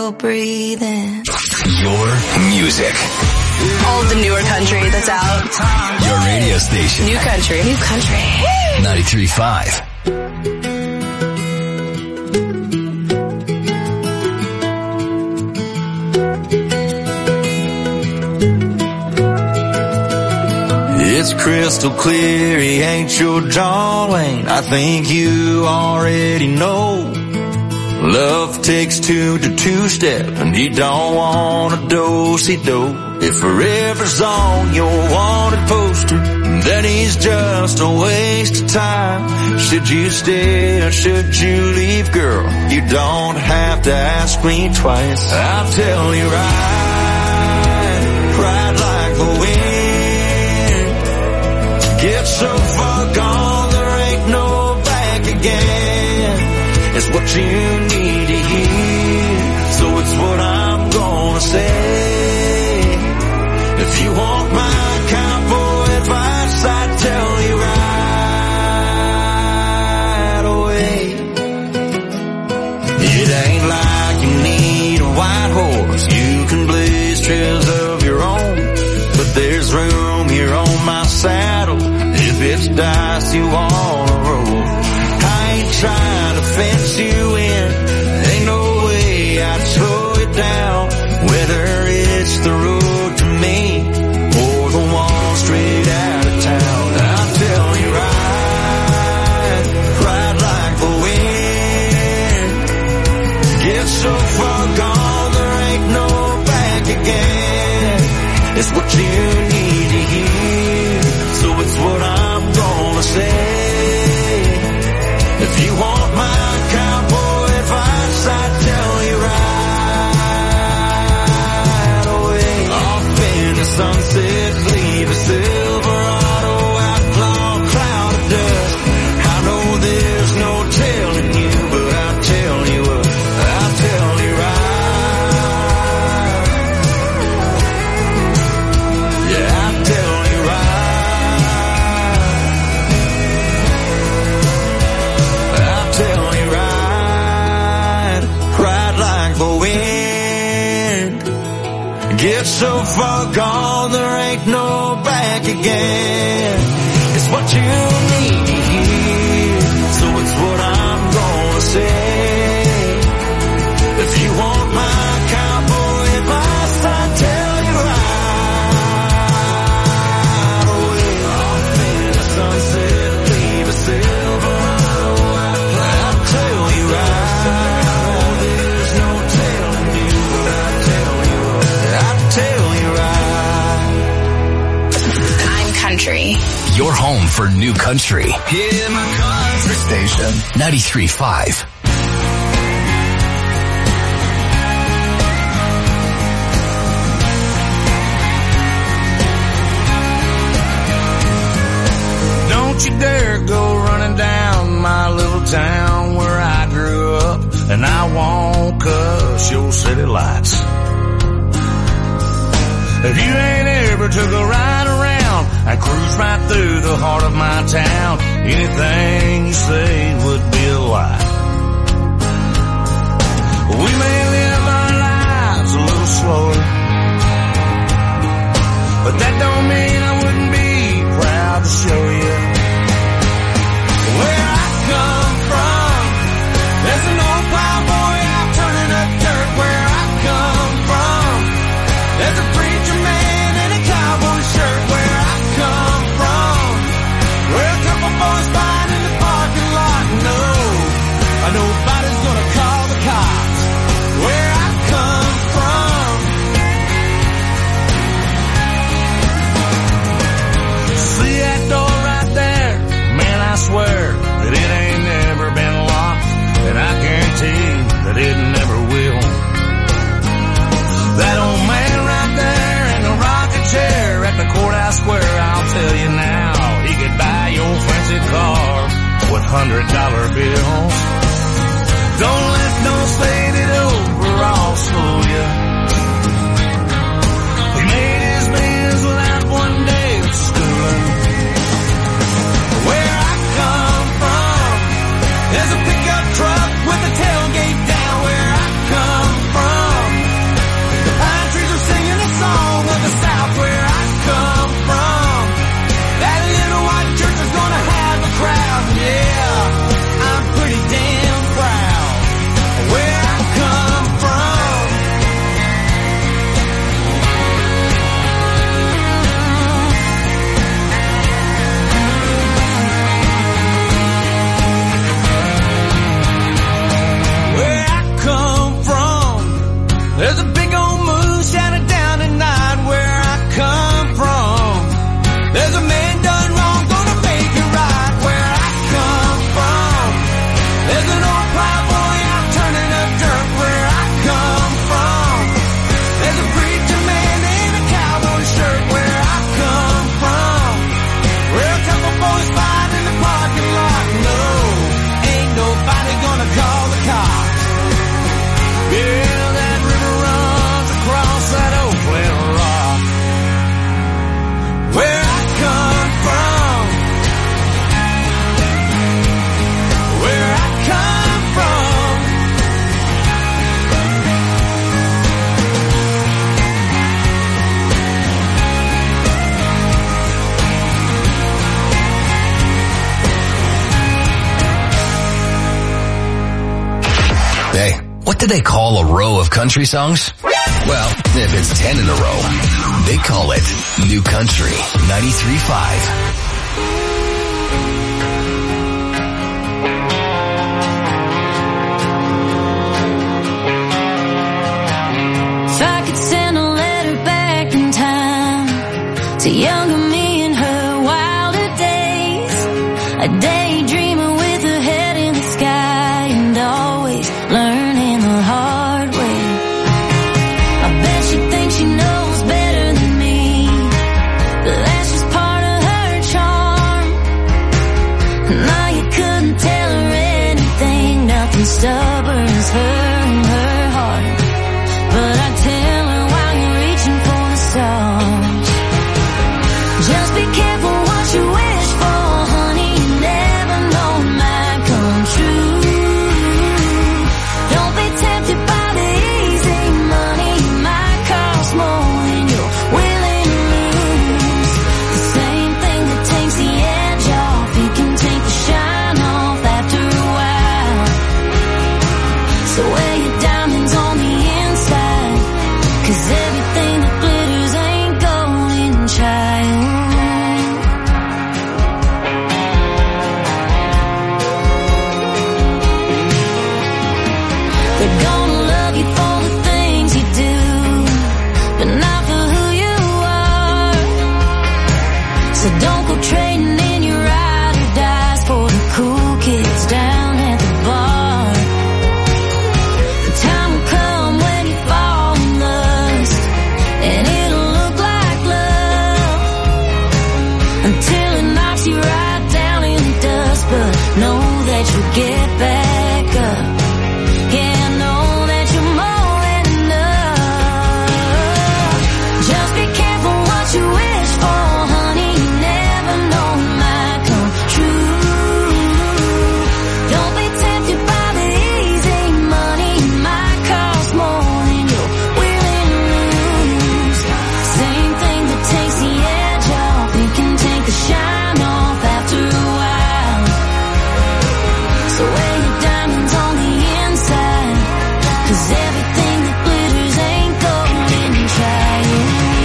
still breathing. Your music. All the newer country that's out. Your radio station. New country. New country. 93.5. It's crystal clear he ain't your John Wayne. I think you already know. Love takes two to two-step, and you don't want a do-si-do. If forever's on your wanted poster, then he's just a waste of time. Should you stay or should you leave, girl? You don't have to ask me twice. I'll tell you right like the wind. Get so far gone, there ain't no back again. It's what you need to hear, so it's what I'm gonna say. If you want my cowboy advice, I'd tell you right away. It ain't like you need a white horse. You can blaze trails of your own, but there's room here on my saddle if it's dice you wanna roll. I ain't trying to fence you in, ain't no way I'd slow it down. Whether it's the road to me or the one straight out of town, I'll tell you right like the wind. Get so far gone, there ain't no back again. It's what you need to hear, so it's what I'm gonna say. If you want my cowboy advice, I'd tell you right away. Off in the sunset, leave a Silverado outlaw cloud of dust. I know there's no telling you, but I'll tell you what, I'll tell you right. Yeah, I'll tell you right. I'll tell you right like the wind. Get so far gone, there ain't no back again. It's what you need to hear, so it's what I'm gonna say. If you want my cowboy advice, I'll tell you right away. Off in the sunset, leave a Silverado. I'll tell you right. There's no telling you, but I'll tell you right. I'm country. Your home for new country. Hear my country station. 93.5. Don't you dare go running down my little town where I grew up, and I won't cuss your city lights. If you ain't ever took a ride around and cruise right through the heart of my town, anything you say would be a lie. We may live our lives a little slower, but that don't mean I wouldn't be proud to show you where I come from. There's an old plowboy out turning up dirt where I come from. There's a preacher man in a cowboy shirt where I come from. Where a couple boys fighting in the parking lot. No, nobody's gonna call the cops where I come from. See that door right there? Man, I swear that it ain't never been locked, and I guarantee that it never will. That old man right there in the rocking chair at the courthouse square, I'll tell you now, he could buy your fancy car with $100 bills. Don't let no faded overalls fool you. He made his bills without one day of schooling. Where I come from, there's a pickup truck with a tailgate down where I come from. What do they call a row of country songs? Well, if it's 10 in a row, they call it New Country 93.5. To younger me in her wilder days, a daydreamer with her head in the sky and always learning the hard way. I bet she thinks she knows better than me, but that's just part of her charm. Now you couldn't tell her anything, nothing stubborn as her and her heart. But I tell her while you're reaching for the stars, just be careful what you wish for, honey. You never know it might come true. Don't be tempted by the easy money. It might cost more than you're willing to lose. The same thing that takes the edge off, it can take the shine off after a while. So wear your diamonds on the inside, 'cause everything that glitters ain't golden, child. They're gonna love you for the things you do, but not for who you are. So don't go trading in your ride or dies for the cool kids down at the bar. The time will come when you fall in lust, and it'll look like love until it knocks you right down in the dust. But know that you'll get back up. Yeah, know that you're more than enough. Just be careful what you wish for, honey. You never know it might come true. Don't be tempted by the easy money. It might cost more than you're willing to lose. Same thing that takes the edge off, it can take the shine off after a while. So wear your diamonds on the inside, 'cause everything that glitters ain't golden, child.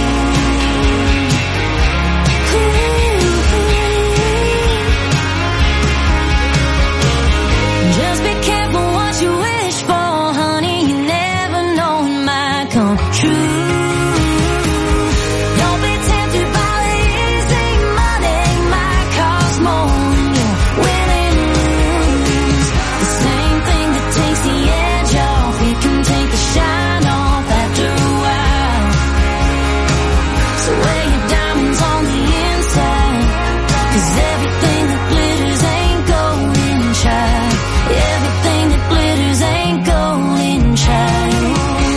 Just be careful what you wish for, honey. You never know it might come true. Don't be tempted by the easy money. It might cost more than you're willing to lose. The same thing that takes the edge off, it can take the shine off after a while. So wear your diamonds on the inside, 'cause everything that glitters ain't golden, child. Everything that glitters ain't golden, child.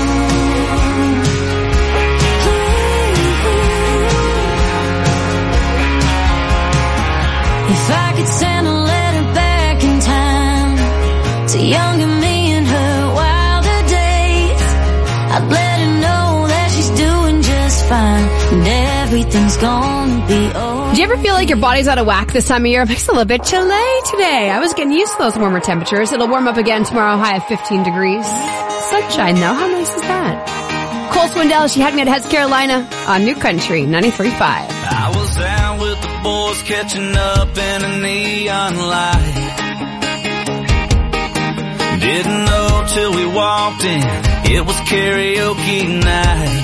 If I could send a letter back in time to younger me in her wilder days, I'd let her know that she's doing just fine and everything's gonna be okay. Do you ever feel like your body's out of whack this time of year? It makes it a little bit chilly today. I was getting used to those warmer temperatures. It'll warm up again tomorrow, high of 15 degrees. Sunshine though, how nice is that? Cole Swindell, She Had Me at Heads Carolina on New Country 93.5. I was out with the boys catching up in a neon light. Didn't know till we walked in, it was karaoke night.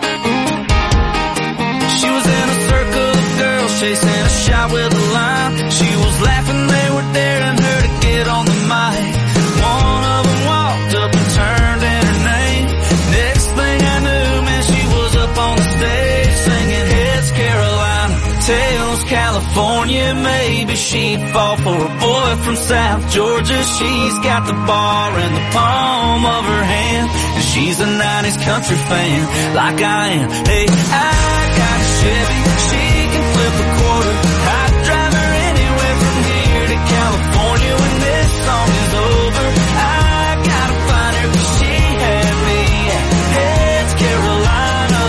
She was in a circle of girls chasing a shot with a line. She was laughing, they were daring her to get on the mic. One of them walked up and turned in her name. Next thing I knew, man, she was up on the stage singing Heads Carolina, Tails California. Maybe she'd fall for a boy from South Georgia. She's got the bar in the palm of her hand, and she's a 90s country fan like I am. Hey, I got a Chevy, she can flip a quarter. I'd drive her anywhere from here to California when this song is over. I gotta find her 'cause she had me at Heads Carolina.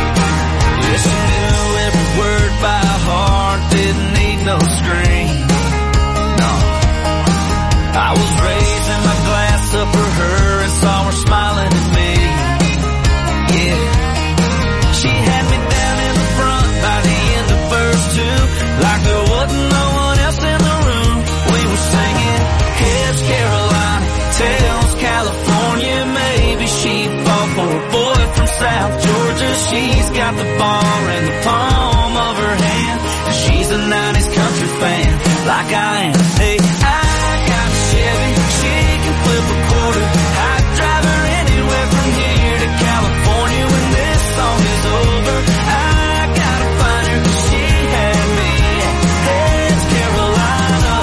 Yeah, she knew every word by heart, didn't need no screen. California, maybe she'd fall for a boy from South Georgia. She's got the bar in the palm of her hand, and she's a 90s country fan, like I am. Hey, I got a Chevy, she can flip a quarter. I'd drive her anywhere from here to California when this song is over. I gotta find her 'cause she had me at Heads, Carolina.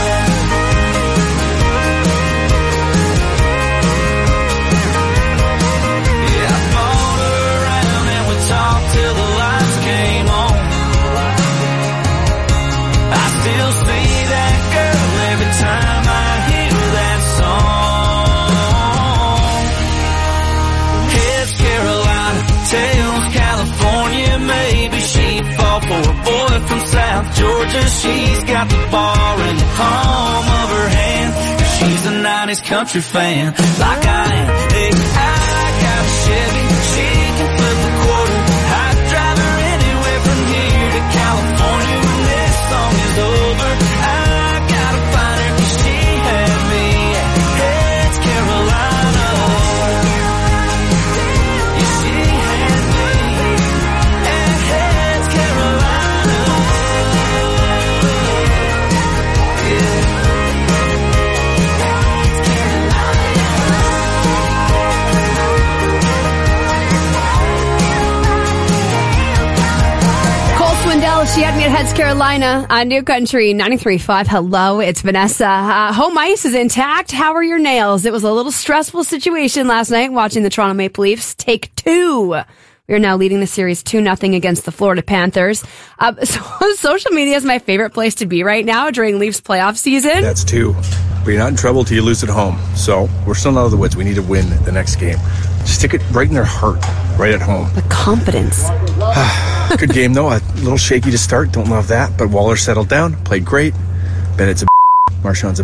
Yeah, I followed her around and we talked till the lights came on. I still see that girl every time I hear that song. Heads, Carolina, tails, California, maybe she'd fall for a boy from South Georgia. She's got the bar in the palm of her hand, she's a 90s country fan, like I am. Hey, I got a Chevy, she can flip a quarter. I'd drive her anywhere from here to California when this song is over. I gotta find her 'cause she had me at Heads, Carolina. Yeah, she had me at Heads, Carolina. Cole Swindell, she had me at Heads, Carolina on New Country 93.5. Hello, it's Vanessa. Home ice is intact. How are your nails? It was a little stressful situation last night watching the Toronto Maple Leafs take 2. We are now leading the series 2-0 against the Florida Panthers. Social media is my favorite place to be right now during Leafs playoff season. That's 2. But you're not in trouble till you lose at home. So we're still not out of the woods. We need to win the next game. Stick it right in their heart, right at home. The confidence. Good game, though. A little shaky to start. Don't love that. But Waller settled down. Played great. Bennett's a Marchand's a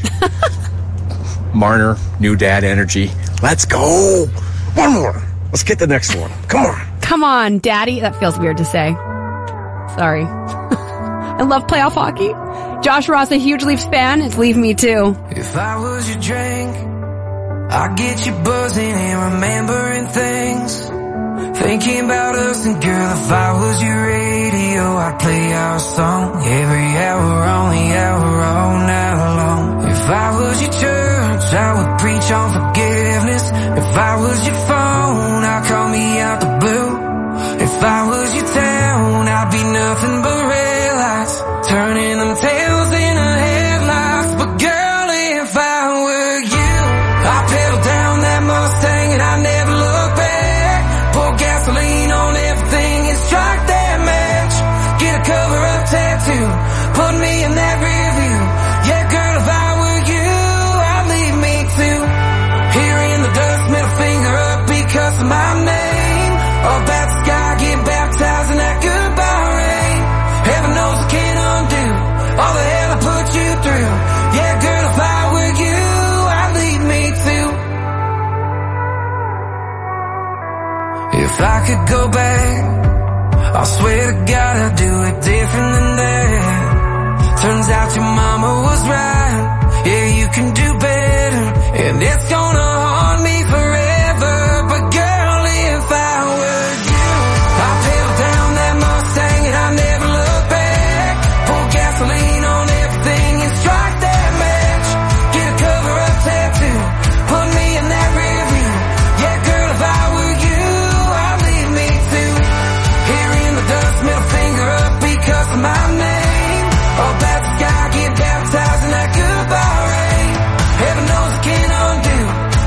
Marner, new dad energy. Let's go. One more. Let's get the next one. Come on. Come on, Daddy. That feels weird to say. Sorry. I love playoff hockey. Josh Ross, a huge Leafs fan. It's Leave Me Too. If I was your drink, I'd get you buzzing and remembering things. Thinking about us, and girl, if I was your radio, I'd play our song every hour on the hour all night long. If I was your church, I would preach on forgiveness. If I was your phone, I'd call me out the blue. If I was your town, I'd be nothing but red lights, turning them tails into headlights. But girl, if I were you, I'd pedal down that Mustang and I'd never look back. Pour gasoline on everything and strike that match. Get a cover-up tattoo, put me in that rear view. Yeah, girl, if I were you, I'd leave me too. Here in the dust, middle finger up because of my name. Up at the sky, get baptized in that goodbye rain. Heaven knows I can't undo all the hell I put you through. Yeah, girl, if I were you, I'd leave me too. If I could go back, I swear to God I'd do it different than that. Turns out your mama was right. Yeah, you can do better, and it's gonna haunt me forever. But girl, if I were you, I'd pedal down that Mustang and I'd never look back. Pour gasoline on everything and strike that match. Get a cover-up tattoo, put me in that rear view. Yeah, girl, if I were you, I'd leave me too. Here in the dust, middle finger up because of my name. Up at the sky, get baptized in that goodbye rain. Heaven knows I can't undo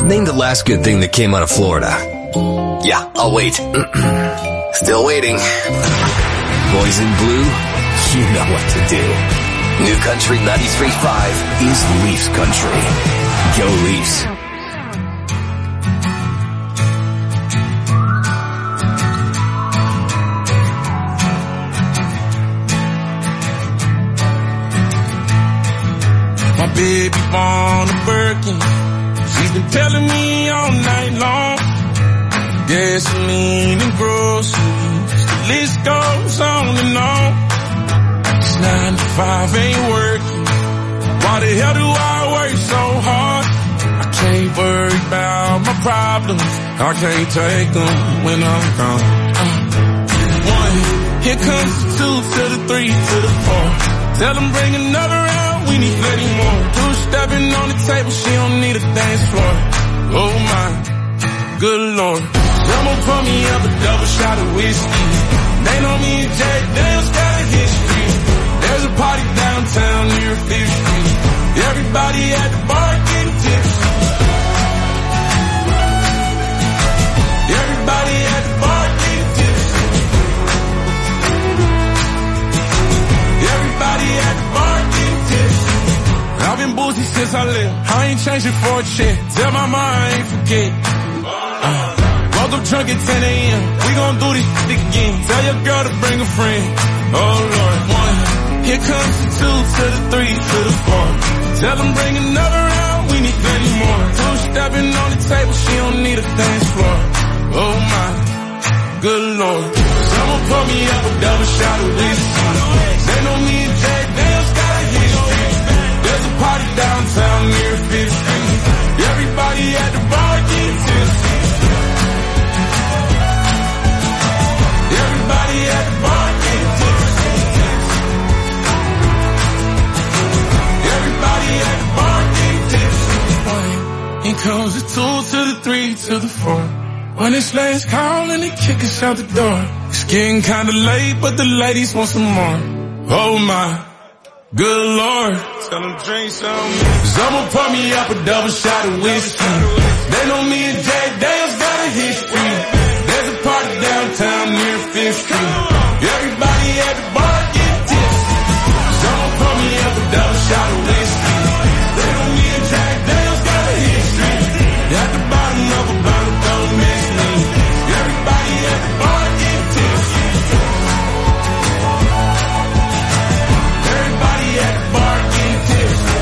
Name the last good thing that came out of Florida. Yeah, I'll wait. Still waiting. Boys in blue, you know what to do. New Country 93.5 is Leafs Country. Go Leafs. My baby born a Birkin. She's been telling me all night long. Gasoline and groceries, the list goes on and on. This 9 to 5 ain't working. Why the hell do I work so hard? I can't worry about my problems. I can't take them when I'm gone. 1, here comes the 2 to the 3 to the 4. Tell them bring another round, we need plenty more. 2 stepping on the table, she don't need a dance floor. Oh my, good Lord. Someone pour me up a double shot of whiskey. They know me and Jack Daniels got a history. There's a party downtown near 5th Street. Everybody at the bar getting tipsy. Everybody at the bar getting tipsy. Everybody at the bar getting tipsy. I've been boozy since I left. I ain't changing for a check. Tell my mom I ain't forget. Woke up drunk at 10 a.m. We gon' do this shit again. Tell your girl to bring a friend. Oh Lord. 1, here comes the 2 to the 3 to the 4. Tell them bring another round, we need plenty more. 2 stepping on the table, she don't need a dance floor. Oh my, good Lord. Someone pour me up a double shot of whiskey. They know me and Jack Daniels got a history. There's a party downtown near 5th Street. Everybody at the bar getting tipsy. Everybody at the bar getting tipsy. Everybody at the bar getting tipsy. Here comes the 2 to the 3 to the 4. When it's last call and they kick us out the door. It's getting kinda late, but the ladies want some more. Oh my, good Lord. Tell them drink some. Someone pour me up a double shot of whiskey. They know me and Jack Daniels got a history. There's a party downtown near 5th Street. Everybody at the bar get tipsy. Someone pour me up a double shot of whiskey. They know me and Jack Daniels got a history. At the bottom of a bottle, don't miss me. Everybody at the bar get tipsy. Everybody at the bar get tipsy.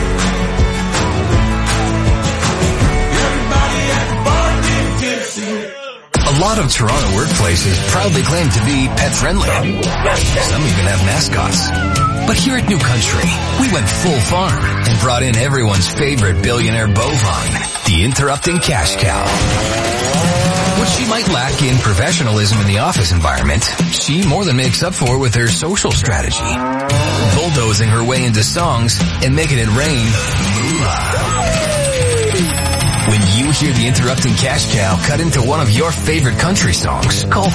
Everybody at the bar get tipsy. A lot of Toronto workplaces proudly claim to be pet-friendly. Some even have mascots. But here at New Country, we went full farm and brought in everyone's favorite billionaire bovine, the interrupting cash cow. What she might lack in professionalism in the office environment, she more than makes up for with her social strategy. Bulldozing her way into songs and making it rain moolah. When you hear the interrupting cash cow cut into one of your favorite country songs, call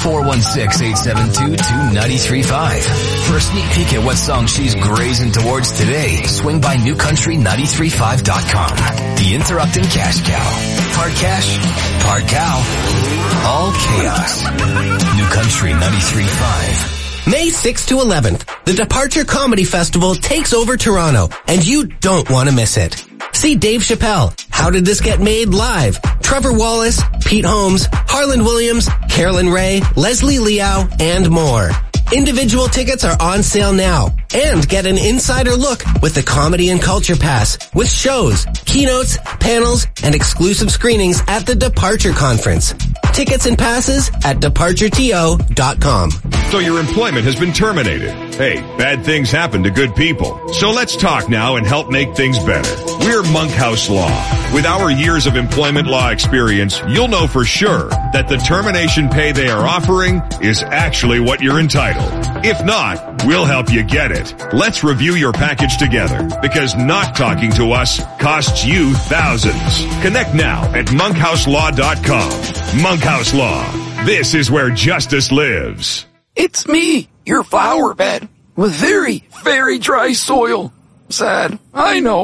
416-872-2935. For a sneak peek at what song she's grazing towards today, swing by newcountry935.com. The interrupting cash cow. Part cash, part cow, all chaos. New Country 93.5. May 6th to 11th, the Departure Comedy Festival takes over Toronto, and you don't want to miss it. See Dave Chappelle, How Did This Get Made live, Trevor Wallace, Pete Holmes, Harlan Williams, Carolyn Ray, Leslie Liao, and more. Individual tickets are on sale now. And get an insider look with the Comedy and Culture Pass with shows, keynotes, panels, and exclusive screenings at the Departure Conference. Tickets and passes at departureto.com. So your employment has been terminated. Hey, bad things happen to good people. So let's talk now and help make things better. We're Monkhouse Law. With our years of employment law experience, you'll know for sure that the termination pay they are offering is actually what you're entitled. If not, we'll help you get it. Let's review your package together, because not talking to us costs you thousands. Connect now at monkhouselaw.com. Monkhouse Law. This is where justice lives. It's me, your flower bed, with very, very dry soil. Sad, I know.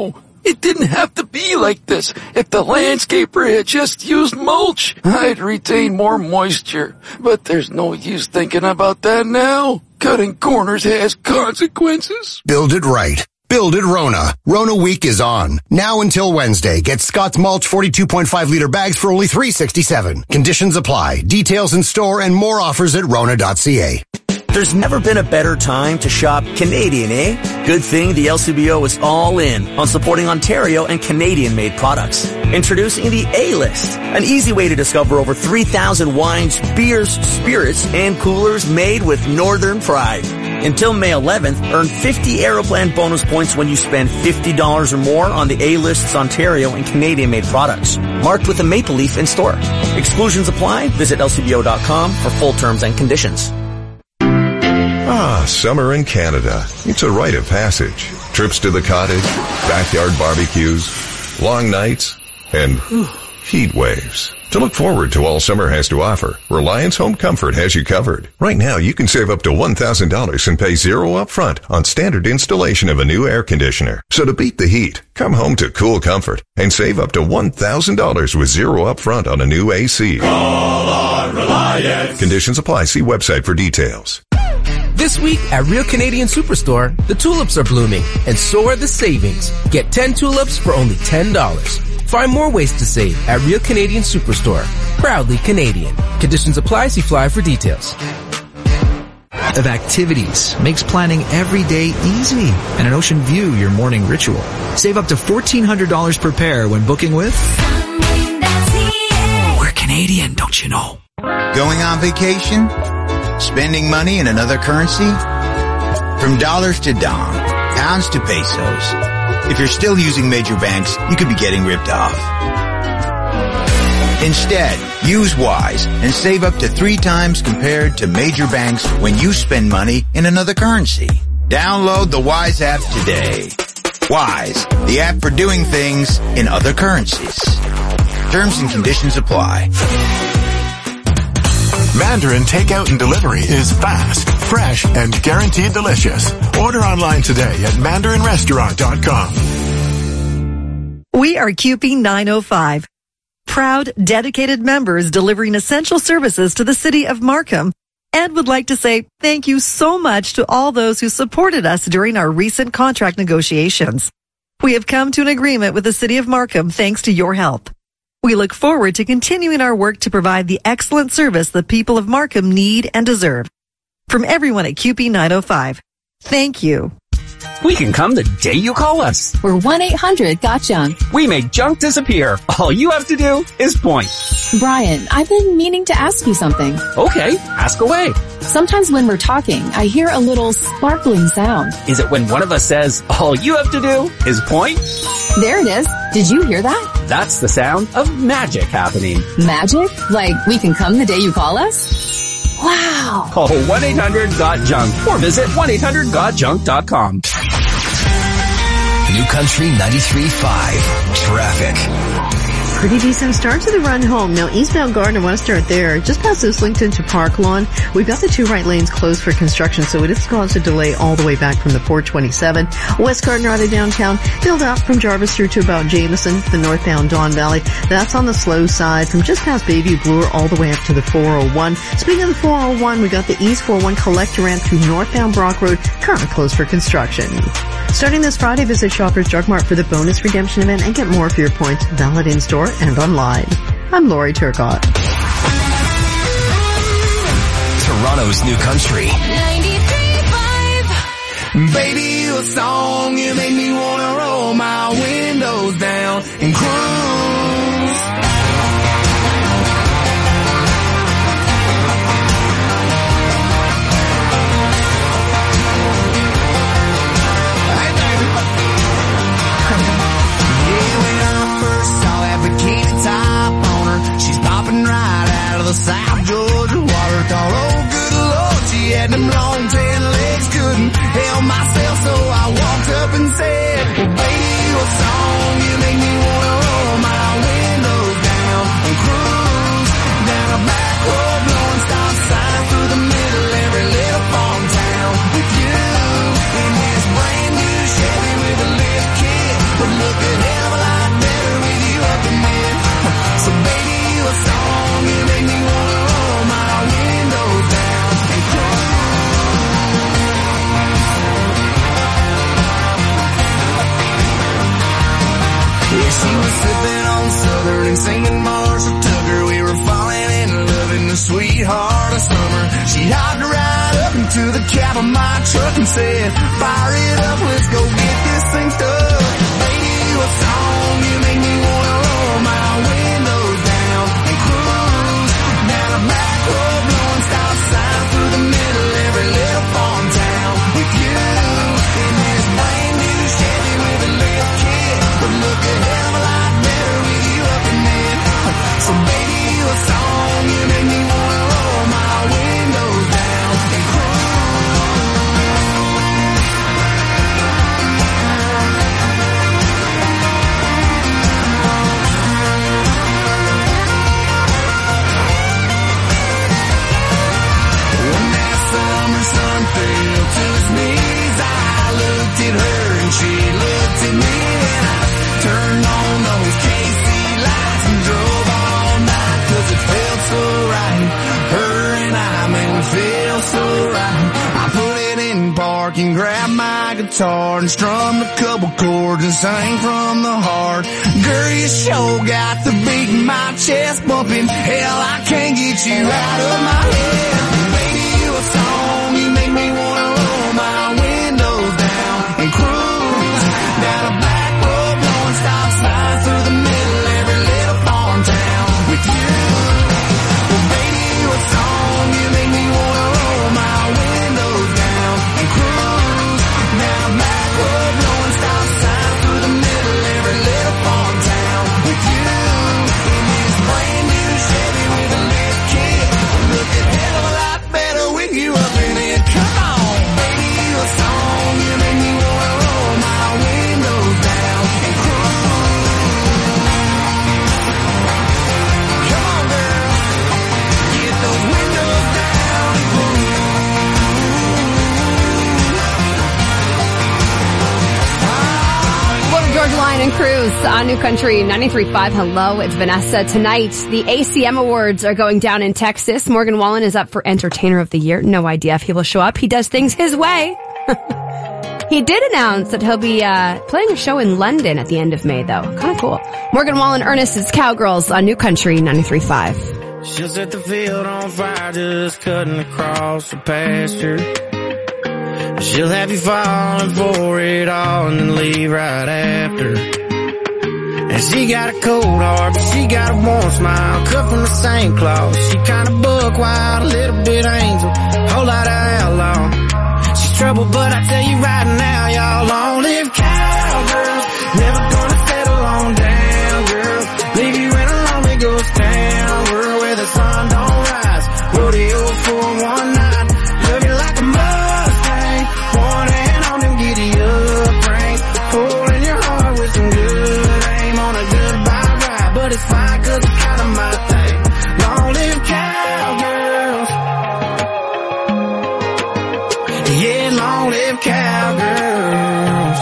It didn't have to be like this. If the landscaper had just used mulch, I'd retain more moisture. But there's no use thinking about that now. Cutting corners has consequences. Build it right. Build it Rona. Rona Week is on. Now until Wednesday. Get Scott's Mulch 42.5 liter bags for only $3.67. Conditions apply. Details in store and more offers at Rona.ca. There's never been a better time to shop Canadian, eh? Good thing the LCBO is all in on supporting Ontario and Canadian-made products. Introducing the A-List, an easy way to discover over 3,000 wines, beers, spirits, and coolers made with Northern pride. Until May 11th, earn 50 Aeroplan bonus points when you spend $50 or more on the A-List's Ontario and Canadian-made products, marked with a maple leaf in store. Exclusions apply. Visit lcbo.com for full terms and conditions. Ah, summer in Canada. It's a rite of passage. Trips to the cottage, backyard barbecues, long nights, and heat waves. To look forward to all summer has to offer, Reliance Home Comfort has you covered. Right now, you can save up to $1,000 and pay zero up front on standard installation of a new air conditioner. So to beat the heat, come home to cool comfort and save up to $1,000 with zero up front on a new AC. Call on Reliance. Conditions apply. See website for details. This week at Real Canadian Superstore, the tulips are blooming, and so are the savings. Get 10 tulips for only $10. Find more ways to save at Real Canadian Superstore. Proudly Canadian. Conditions apply. See flyer for details. Of activities makes planning every day easy, and an ocean view your morning ritual. Save up to $1,400 per pair when booking with... We're Canadian, don't you know? Going on vacation? Spending money in another currency? From dollars to dong, pounds to pesos. If you're still using major banks, you could be getting ripped off. Instead, use Wise and save up to 3 times compared to major banks when you spend money in another currency. Download the Wise app today. Wise, the app for doing things in other currencies. Terms and conditions apply. Mandarin takeout and delivery is fast, fresh, and guaranteed delicious. Order online today at mandarinrestaurant.com. We are QP 905. Proud, dedicated members delivering essential services to the city of Markham, and would like to say thank you so much to all those who supported us during our recent contract negotiations. We have come to an agreement with the city of Markham thanks to your help. We look forward to continuing our work to provide the excellent service the people of Markham need and deserve. From everyone at QP 905, thank you. We can come the day you call us. We're 1-800-GOT-JUNK. We make junk disappear. All you have to do is point. Brian, I've been meaning to ask you something. Okay, ask away. Sometimes when we're talking, I hear a little sparkling sound. Is it when one of us says, all you have to do is point? There it is. Did you hear that? That's the sound of magic happening. Magic? Like we can come the day you call us? Wow. Call 1-800-GOT-JUNK or visit 1-800-GOT-JUNK.com. New Country 93.5 Traffic. Pretty decent start to the run home. Now, eastbound Gardner, I want to start there. Just past Islington to Park Lawn, we've got the 2 right lanes closed for construction, so it has caused a delay all the way back from the 427. West Gardner out of downtown, build out from Jarvis through to about Jameson, the northbound Don Valley. That's on the slow side from just past Bayview Bloor all the way up to the 401. Speaking of the 401, we got the East 401 collector ramp to northbound Brock Road, currently closed for construction. Starting this Friday, visit Shoppers Drug Mart for the bonus redemption event and get more for your points valid in-store and online. I'm Lori Turcott. Toronto's New Country 93.5. Baby, you a song, you make me wanna roll my windows down and cruise. South Georgia water, thought, oh good Lord, she had them long tan legs, couldn't help myself, so I walked up and said, well baby, you a song, you make me wanna roll my windows down and cruise down a back road, blowing stop signs through the middle every little farm town with you in this brand new Chevy with a lift kit, but look at She was sipping on Southern and singing Marshall Tucker. We were falling in love in the sweetheart of summer. She hopped right up into the cab of my truck and said, fire it up, let's go get this thing stuck. Baby, you a song, you make me wanna roll my windows down and cruise down a back road, blowing stop signs through the middle of every little farm town with you in this brand new Chevy with a lift kit. Would look a hell of a lot better with you up in it. So baby, you a song, you make me wanna roll my windows down and cruise. When that summer sun fell to his knees, I looked at her and she looked at me, and I turned on those KC lights and drove all night, 'cause it felt so right. Her and I, man, we feel so right. I put it in park and grabbed my guitar and strummed a couple chords and sang from the heart. Girl, you sure got the beat in my chest bumping. Hell, I can't get you out of my head. Baby, you a song, you make me wanna roll my windows down and cruise down a back road, blowing stop signs through the middle of every little farm town with you. Well, baby, you a song, you make me wanna roll my windows down and cruise down a back road, blowing stop signs through the middle of every little farm town with you in this brand new Chevy with a lift kit. Look a hell of a lot better with you up in it. Come on, baby, you a song, you make me wanna roll my windows down and cruise. Come on, girl, get those windows down and cruise. Florida Georgia Line and Cruise on New Country 93.5. Hello, it's Vanessa. Tonight, the ACM Awards are going down in Texas. Morgan Wallen is up for Entertainer of the Year. No idea if he will show up. He does things his way. He did announce that he'll be playing a show in London at the end of May, though. Kind of cool. Morgan Wallen, Ernest's Cowgirls on New Country 93.5. She'll set the field on fire, just cutting across the pasture. She'll have you falling for it all and then leave right after. And she got a cold heart, but she got a warm smile, cut from the same cloth. She kinda buck wild, a little bit angel, whole lot of outlaw. She's trouble, but I tell you right now, y'all, long live cowgirls. Never gonna settle on down, girl. Leave you in a lonely ghost town, world where the sun don't rise. Rodeo for one night, love you like a Mustang. One hand on them giddy up reins, pulling your heart with some good aim on a goodbye ride. But it's fine 'cause it's kinda my thing. Long live cowgirls. Yeah, long live cowgirls.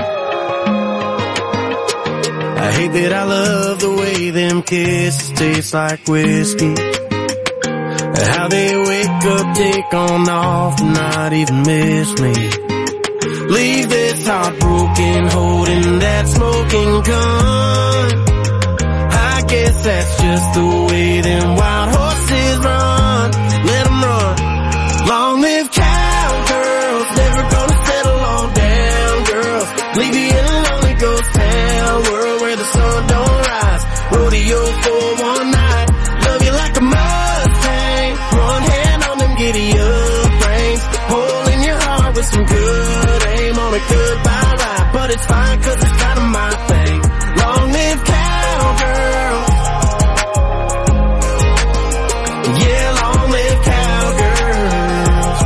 I hate that I love the way them kisses taste like whiskey. How they wake up, take on off, and not even miss me. Leave this heartbroken, holding that smoking gun. I guess that's just the way them wild horses run. Let them run. Long live cowgirls, never gonna settle on down, girls. Leave you in a lonely ghost town, world where the sun don't rise. Rodeo for one night, love you like a Mustang. One hand on them giddy up reins, holding your heart with some good aim on a goodbye ride. But it's fine 'cause it's kinda my thing. Long live cowgirls. Yeah, long live cowgirls.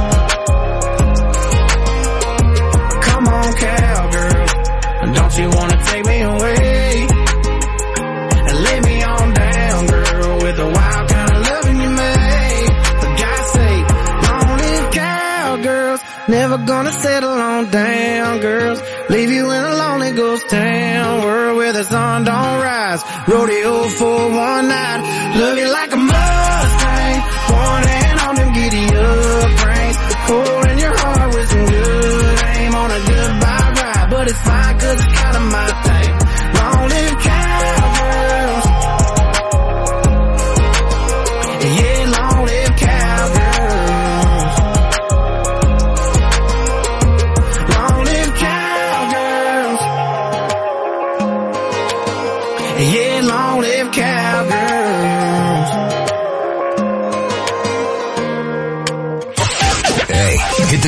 Come on, cowgirls, don't you wanna take me away and lay me on down, girl, with the wild kind of loving you made. For God's sake, long live cowgirls. Never gonna settle on down, girls. Leave you in a lonely ghost town, world where the sun don't rise. Rodeo for one night, love you like a Mustang. One hand on them giddy up reins, holding your heart with some good aim on a goodbye ride. But it's fine 'cause it's kinda my thing. Long live cowgirls.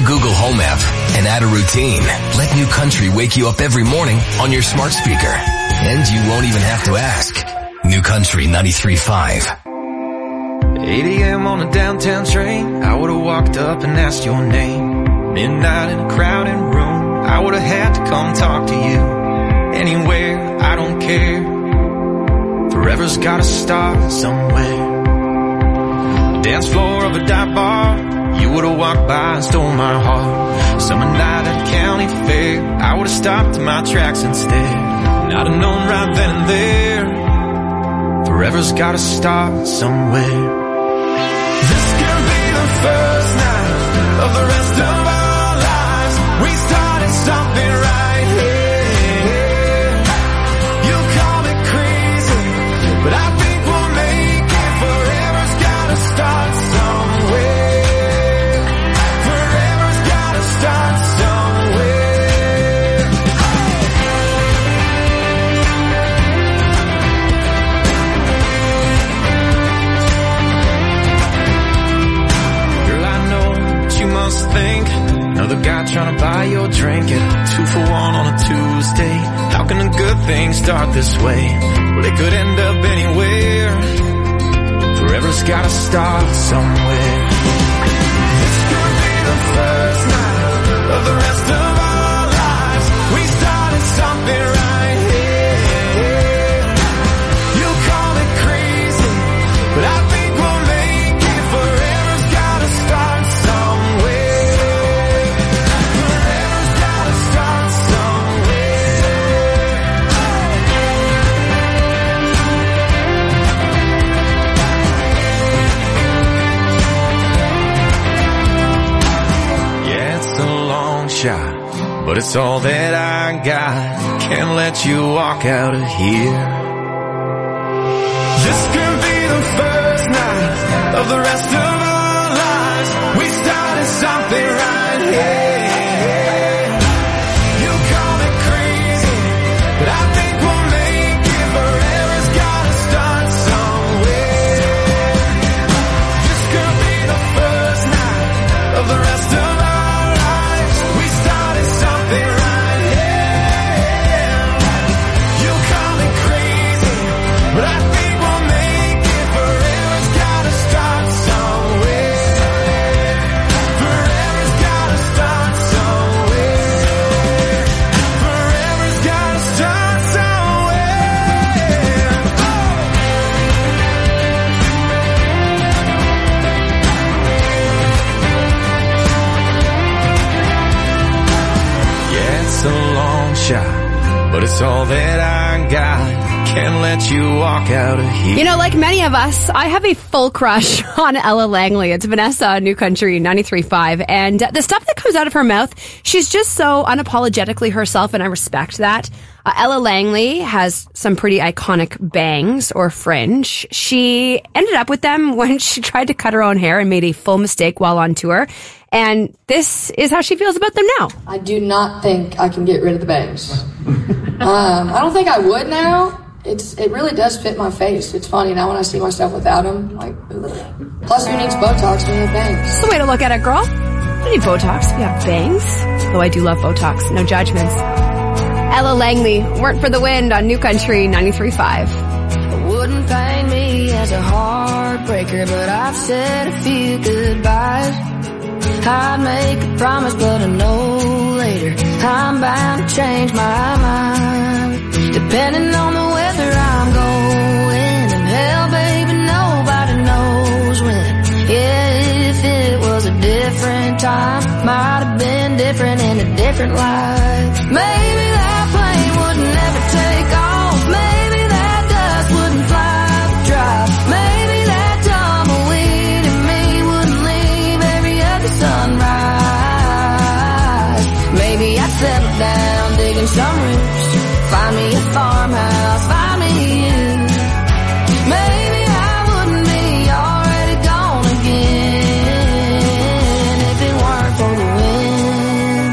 Google Home app and add a routine. Let New Country wake you up every morning on your smart speaker. And you won't even have to ask. New Country 93.5. 8 a.m. on a downtown train, I would've walked up and asked your name. Midnight in a crowded room, I would've had to come talk to you. Anywhere, I don't care. Forever's gotta start somewhere. Dance floor of a dive bar, you would've walked by and stole my heart. Summer night at a county fair, I would've stopped in my tracks instead. And I'd have known right then and there, forever's gotta start somewhere. This could be the first night of the rest of our lives. We started something right here. You call me crazy, but I think we'll make it. Forever's gotta start somewhere. Forever's gotta start somewhere. Girl, I know what you must think. Another guy trying to buy your drink at 2 for $1 on a Tuesday. How can a good thing start this way? Well, it could end up anywhere. Forever's gotta start somewhere. This could be the first night of the rest of our lives. We started something right here. You call me crazy, but I think we'll make it. Forever's gotta start somewhere. Forever's gotta start shot, but it's all that I got. Can't let you walk out of here. This could be the first night of the rest of our lives. We started something right here. You call me crazy, but I think we'll make it. Forever's gotta start somewhere. This could be the first night of the rest of our lives. We started something right here. You call me crazy, but I think we'll make it. Forever's gotta start somewhere. Forever's gotta start somewhere. Forever's gotta start somewhere. Yeah, it's a long shot, but it's all that I got. Can't let you walk out of here. You know, like many of us, I have a full crush on Ella Langley. It's Vanessa, New Country 93.5. And the stuff that comes out of her mouth, she's just so unapologetically herself, and I respect that. Ella Langley has some pretty iconic bangs or fringe. She ended up with them when she tried to cut her own hair and made a full mistake while on tour. And this is how she feels about them now. I do not think I can get rid of the bangs. I don't think I would now. It really does fit my face. It's funny now when I see myself without them. Like, ugh. Plus, who needs Botox when you have bangs? That's the way to look at it, girl. You don't need Botox if you have bangs. Though I do love Botox. No judgments. Ella Langley, Weren't for the Wind on New Country 93.5. It wouldn't pain me as a heartbreaker, but I've said a few goodbyes. I'd make a promise, but I know later I'm bound to change my mind. Depending on the weather I'm going, and hell, baby, nobody knows when. Yeah, if it was a different time, might have been different in a different life. Maybe that plane would never take off. Maybe that dust wouldn't fly the drive. Maybe that tumbleweed in me wouldn't leave every other sunrise. Maybe I'd settle down, digging some roots. Find me a farmhouse, find me you. Maybe I wouldn't be already gone again if it weren't for the wind.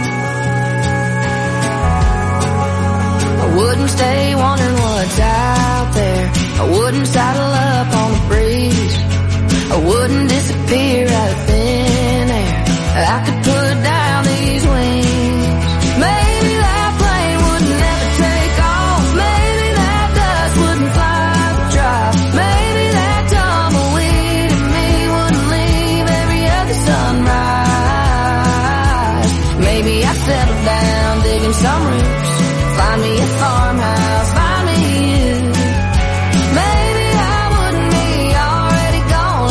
I wouldn't stay wondering what's out there. I wouldn't saddle up on the breeze. I wouldn't disappear out of thin air. I could put down Maybe I settle down, digging some roots. Find me a farmhouse, find me you. Maybe I wouldn't be already gone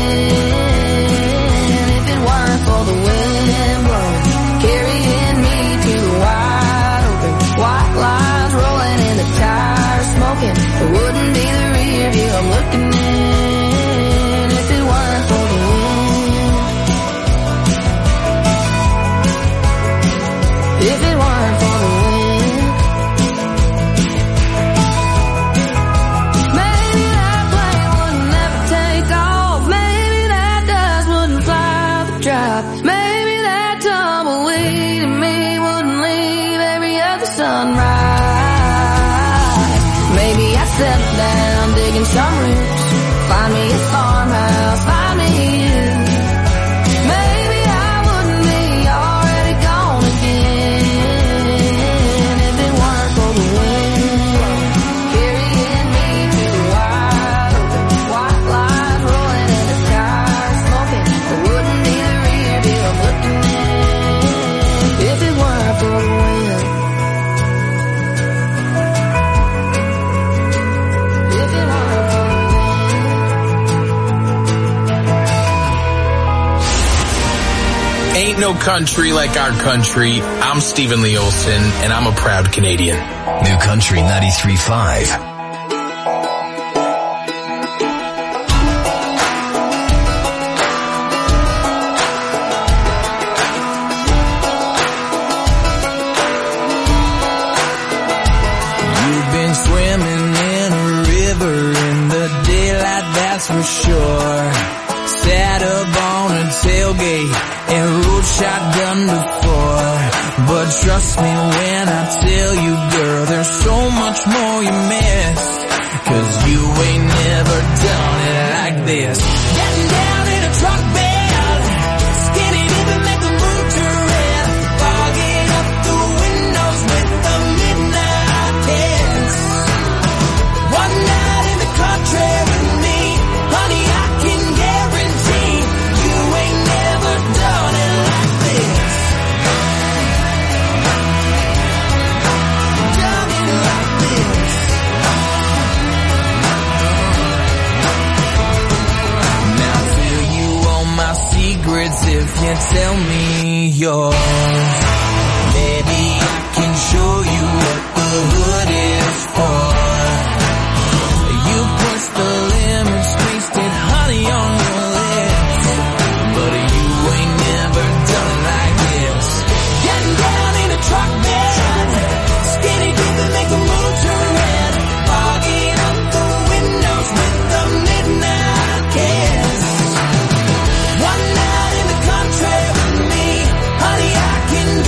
again if it weren't for the wind blowing, carrying me to the wide open. White lines rolling in the tires, smoking. It wouldn't be the rear view I'm looking in if it weren't for the wind. If it weren't for the wind. Maybe that plane wouldn't ever take off. Maybe that dust wouldn't fly the drop. Maybe that tumbleweed in me wouldn't leave every other sunrise. Maybe I'd settle down, digging some roots. Find me a farmhouse, find me you. Maybe I wouldn't be already gone again if it weren't for the wind carrying me to the wide open. White lines rolling in the tires, smoking. It wouldn't be the rear view I'm looking in if it weren't for the wind. If it weren't for the wind. Ain't no country like our country. I'm Stephen Lee Olson, and I'm a proud Canadian. New Country 93.5. You've been swimming in a river in the daylight, that's for sure. Sat up on a tailgate and rode shotgun before. But trust me when I tell you, girl, there's so much more you missed. 'Cause you ain't never done it like this. Getting down in a truck bed, skinny dipping, make the moon turn red. Fogging up the windows with the midnight kiss. One night in the country with me, honey, I can guarantee you ain't never done it like this. Done it like this. Now I'll tell you all my secrets if you tell me yours. Maybe I can show you what the hood is for. You pushed the lemon, squeezed it, honey, on your lips. But you ain't never done it like this. Getting down in a truck bed, skinny dipping, make the moon turn red. Fogging up the windows with the midnight kiss. One night in the country with me, honey, I can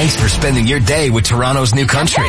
Thanks for spending your day with Toronto's New Country.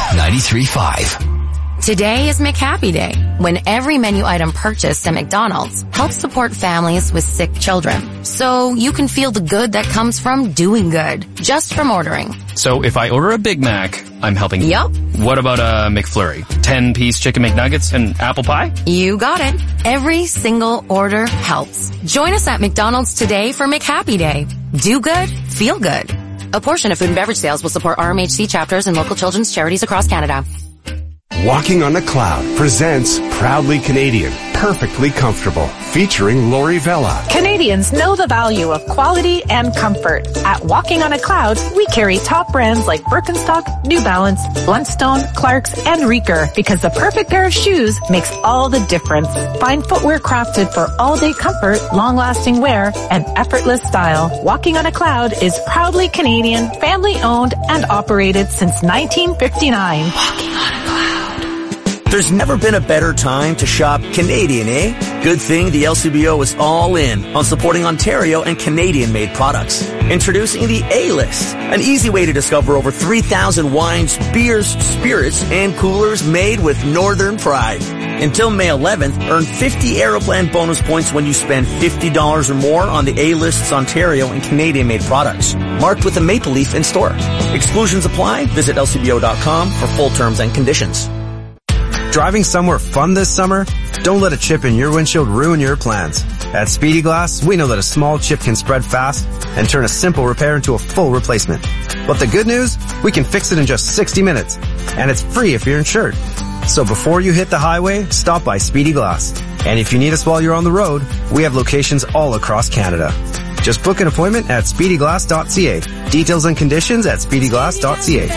93.5. Today is McHappy Day, when every menu item purchased at McDonald's helps support families with sick children. So you can feel the good that comes from doing good, just from ordering. So if I order a Big Mac, I'm helping. Yup. What about a McFlurry? 10-piece chicken McNuggets and apple pie? You got it. Every single order helps. Join us at McDonald's today for McHappy Day. Do good, feel good. A portion of food and beverage sales will support RMHC chapters and local children's charities across Canada. Walking on a Cloud presents Proudly Canadian, Perfectly Comfortable, featuring Lori Vella. Canadians know the value of quality and comfort. At Walking on a Cloud, we carry top brands like Birkenstock, New Balance, Bluntstone, Clarks, and Reeker, because the perfect pair of shoes makes all the difference. Find footwear crafted for all-day comfort, long-lasting wear, and effortless style. Walking on a Cloud is proudly Canadian, family-owned, and operated since 1959. Walking on a Cloud. There's never been a better time to shop Canadian, eh? Good thing the LCBO is all in on supporting Ontario and Canadian-made products. Introducing the A-List, an easy way to discover over 3,000 wines, beers, spirits, and coolers made with Northern pride. Until May 11th, earn 50 Aeroplan bonus points when you spend $50 or more on the A-List's Ontario and Canadian-made products, marked with a maple leaf in store. Exclusions apply. Visit lcbo.com for full terms and conditions. Driving somewhere fun this summer? Don't let a chip in your windshield ruin your plans. At Speedy Glass, we know that a small chip can spread fast and turn a simple repair into a full replacement. But the good news? We can fix it in just 60 minutes. And it's free if you're insured. So before you hit the highway, stop by Speedy Glass. And if you need us while you're on the road, we have locations all across Canada. Just book an appointment at speedyglass.ca. Details and conditions at speedyglass.ca.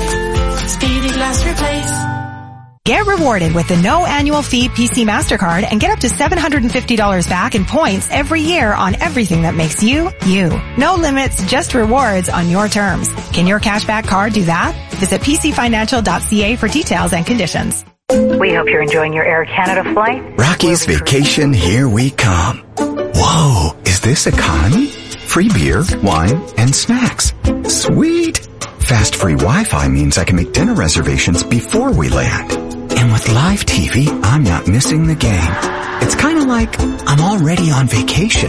Speedy Glass Replace. Get rewarded with the no annual fee PC MasterCard and get up to $750 back in points every year on everything that makes you, you. No limits, just rewards on your terms. Can your cashback card do that? Visit pcfinancial.ca for details and conditions. We hope you're enjoying your Air Canada flight. Rocky's Vacation, here we come. Whoa, is this economy? Free beer, wine, and snacks. Sweet. Fast free Wi-Fi means I can make dinner reservations before we land. And with live TV, I'm not missing the game. It's kind of like I'm already on vacation.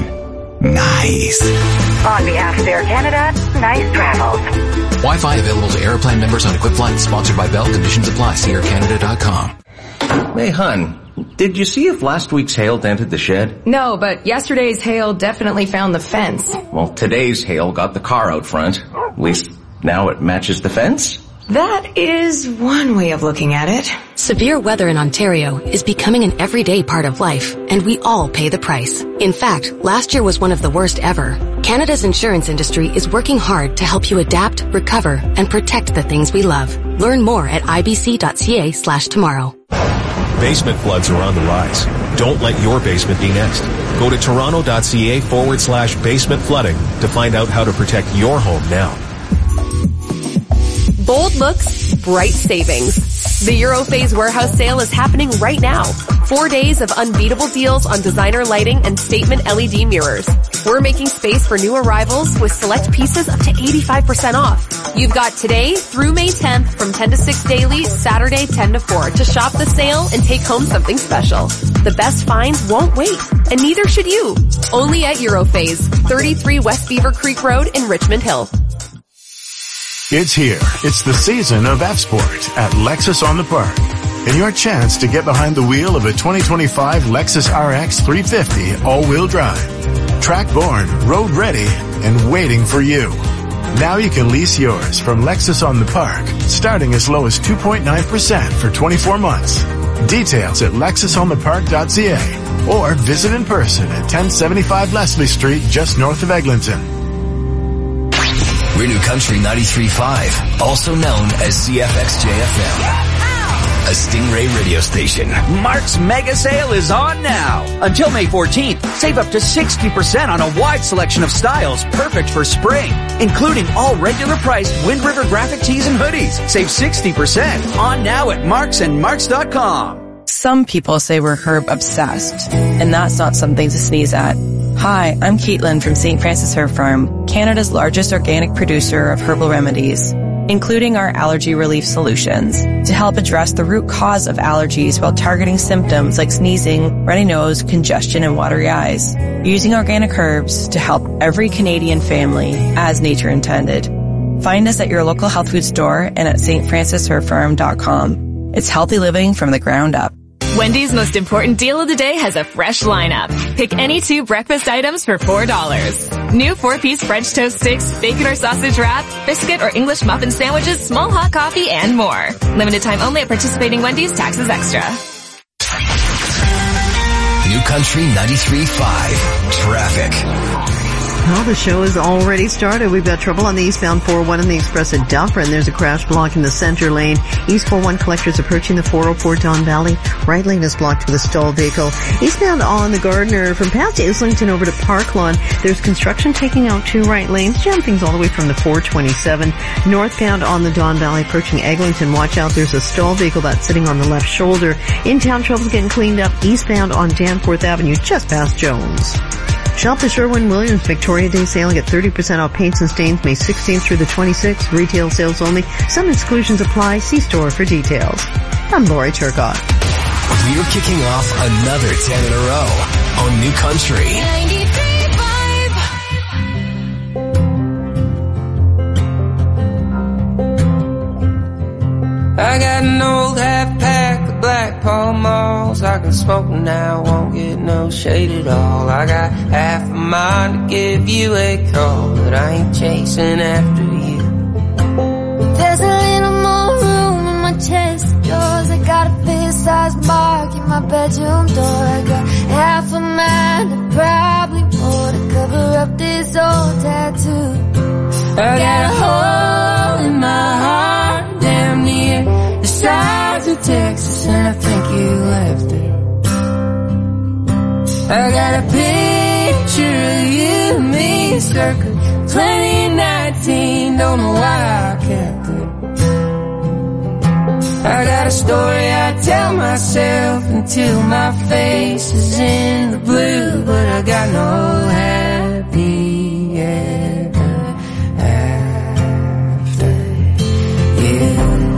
Nice. On behalf of Air Canada, nice travels. Wi-Fi available to Aeroplan members on equipped flights. Sponsored by Bell. Conditions apply. See aircanada.com. Hey, hun, did you see if last week's hail dented the shed? No, but yesterday's hail definitely found the fence. Well, today's hail got the car out front. At least now it matches the fence. That is one way of looking at it. Severe weather in Ontario is becoming an everyday part of life, and we all pay the price. In fact, last year was one of the worst ever. Canada's insurance industry is working hard to help you adapt, recover, and protect the things we love. Learn more at ibc.ca/tomorrow. Basement floods are on the rise. Don't let your basement be next. Go to toronto.ca/basement flooding to find out how to protect your home now. Bold looks, bright savings. The Europhase warehouse sale is happening right now. 4 days of unbeatable deals on designer lighting and statement LED mirrors. We're making space for new arrivals with select pieces up to 85% off. You've got today through May 10th from 10 to 6 daily, Saturday 10 to 4 to shop the sale and take home something special. The best finds won't wait, and neither should you. Only at Europhase, 33 West Beaver Creek Road in Richmond Hill. It's here. It's the season of F-Sport at Lexus on the Park. And your chance to get behind the wheel of a 2025 Lexus RX 350 all-wheel drive. Track-born, road-ready, and waiting for you. Now you can lease yours from Lexus on the Park, starting as low as 2.9% for 24 months. Details at lexusonthepark.ca or visit in person at 1075 Leslie Street, just north of Eglinton. We're New Country 93.5, also known as CFXJFM. A Stingray radio station. Mark's Mega Sale is on now. Until May 14th, save up to 60% on a wide selection of styles perfect for spring, including all regular priced Wind River graphic tees and hoodies. Save 60% on now at marksandmarks.com. Some people say we're herb obsessed, and that's not something to sneeze at. Hi, I'm Caitlin from St. Francis Herb Farm, Canada's largest organic producer of herbal remedies, including our allergy relief solutions, to help address the root cause of allergies while targeting symptoms like sneezing, runny nose, congestion, and watery eyes, using organic herbs to help every Canadian family as nature intended. Find us at your local health food store and at stfrancisherbfarm.com. It's healthy living from the ground up. Wendy's most important deal of the day has a fresh lineup. Pick any 2 breakfast items for $4. New 4-piece French toast sticks, bacon or sausage wrap, biscuit or English muffin sandwiches, small hot coffee, and more. Limited time only at participating Wendy's. Taxes extra. New Country 93.5 Traffic. Well, the show has already started. We've got trouble on the eastbound 401 and the express at Dufferin. There's a crash block in the center lane. East 41 collectors approaching the 404 Don Valley. Right lane is blocked with a stalled vehicle. Eastbound on the Gardiner from past Islington over to Park Lawn. There's construction taking out 2 right lanes. Jam things all the way from the 427. Northbound on the Don Valley approaching Eglinton. Watch out. There's a stalled vehicle that's sitting on the left shoulder. In-town trouble's getting cleaned up. Eastbound on Danforth Avenue just past Jones. Shop the Sherwin-Williams Victoria Day sale and get 30% off paints and stains May 16th through the 26th. Retail sales only. Some exclusions apply. See store for details. I'm Lori Turcotte. We're kicking off another 10 in a row on New Country 93.5. I got an old half pack of Black Pall Malls. I can smoke them now, won't get no shade at all. I got half a mind to give you a call, but I ain't chasing after you. There's a little more room in my chest of drawers. I got a fist-sized mark in my bedroom door. I got half a mind and probably more to cover up this old tattoo. I got a hole in my heart damn near the size of Texas, and I think you left it. I got a picture of you and me circa 2019, don't know why I kept it. I got a story I tell myself until my face is in the blue, but I got no happy ever after you.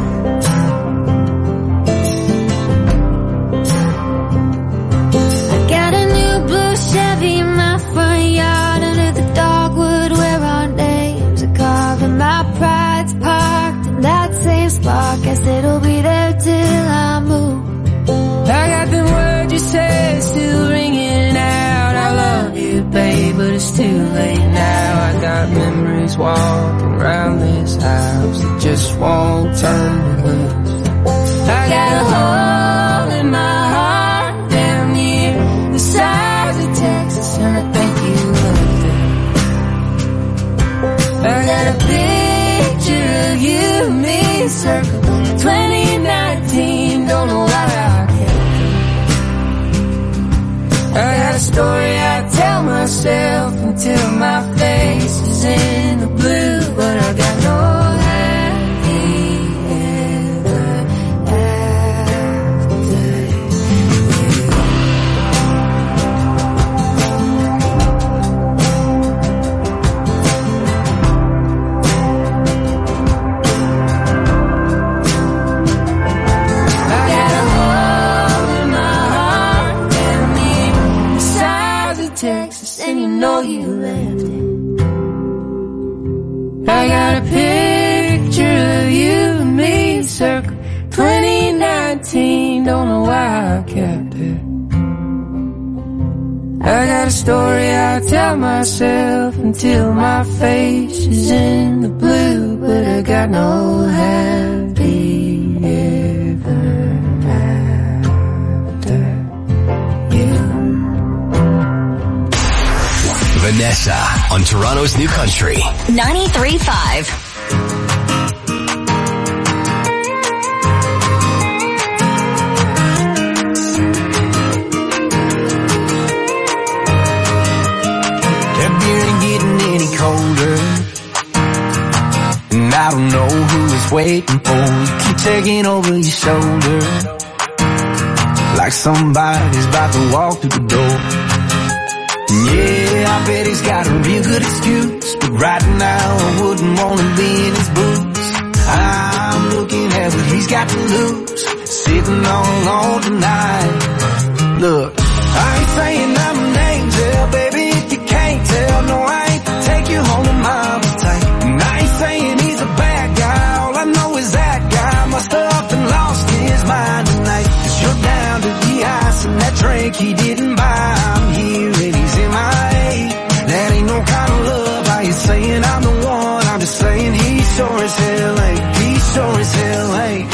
I got a new blue Chevy in my front yard under the dogwood where our names are carved, and my pride's parked in that same spot. Guess it'll be there till I move. I got the words you said still ringing out. I love you, babe, but it's too late now. I got memories walking around this house that just won't turn me loose. I got a hole in my heart down near the size of Texas, and I think you left it. I got a picture of you and me circa 2019, don't know why I kept it. I got a story I tell myself until my face is in the blue, but I got no happy ever after Texas, and you know you left it. I got a picture of you and me circa 2019, don't know why I kept it. I got a story I tell myself until my face is in the blue, but I got no happy ever after you. Vanessa on Toronto's New Country 93.5. That beer ain't getting any colder, and I don't know who it's waiting for. You keep taking over your shoulder like somebody's about to walk through the door. Yeah, I bet he's got a real good excuse, but right now I wouldn't want to be in his boots. I'm looking at what he's got to lose, sitting on tonight. Look, I ain't saying I'm an angel, baby, if you can't tell. No, I ain't to take you home to mama tight. And I ain't saying he's a bad guy, all I know is that guy must have up and lost his mind tonight. 'Cause you're down to the ice and that drink he didn't buy. I'm here and he's in my A. That ain't no kind of love. I ain't saying I'm the one, I'm just saying he sure as hell ain't. He sure as hell ain't.